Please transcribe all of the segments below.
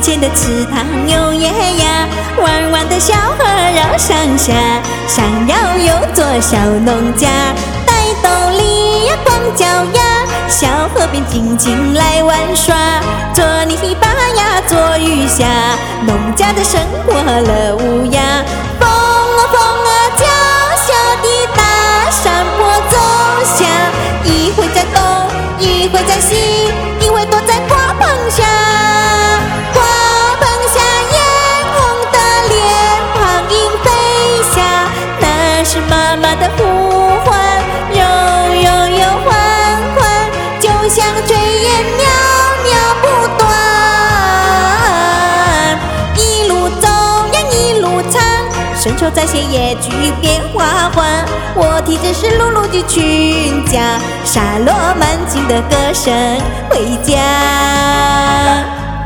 浅浅的池塘有野鸭，弯弯的小河绕上下，上腰有座小农家，戴斗笠呀光脚丫，小河边尽情来玩耍，捉泥巴呀做鱼虾，农家的生活乐无涯。风啊风啊叫小的大山坡走下，一会在东，一会在西，一会躲在瓜棚下。瓜棚下艳红的脸庞鹰飞下，那是妈妈的呼唤，柔柔又缓缓，就像炊烟袅袅不断。一路走呀一路唱，伸手在线野菊变花环，我提着湿漉漉的裙甲，沙落满径的歌声回家。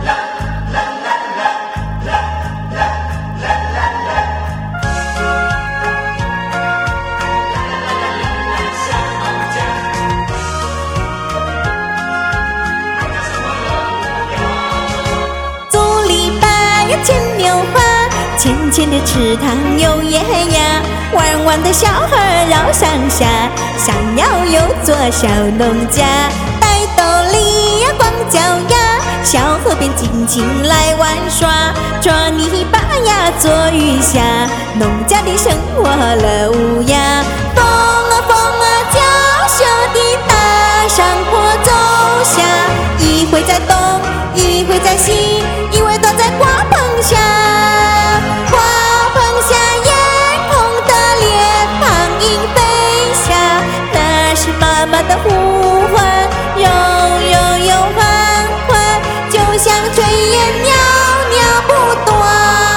竹篱笆呀牵牛花，浅浅的池塘有野鸭，弯弯的小河绕上下，上腰有座小农家，戴斗笠呀光脚丫，小河边尽情来玩耍，捉泥巴呀做鱼虾，农家的生活乐无涯。风啊风啊叫小的大山坡走下，一会在东，一会在西，一会躲在瓜棚下。瓜棚下艳红的脸庞鹰飞下，那是妈妈的呼唤，柔柔又缓缓，就像炊烟袅袅不断。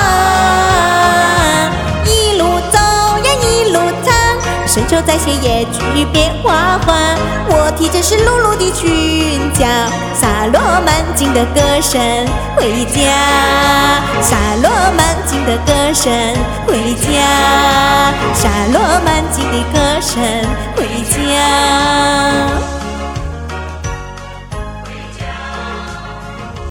一路走呀一路唱，伸手在线野菊变花环，我提着湿漉漉的裙甲，洒落满径的歌声回家，洒落满径的歌声回家，洒落满径的歌声回家。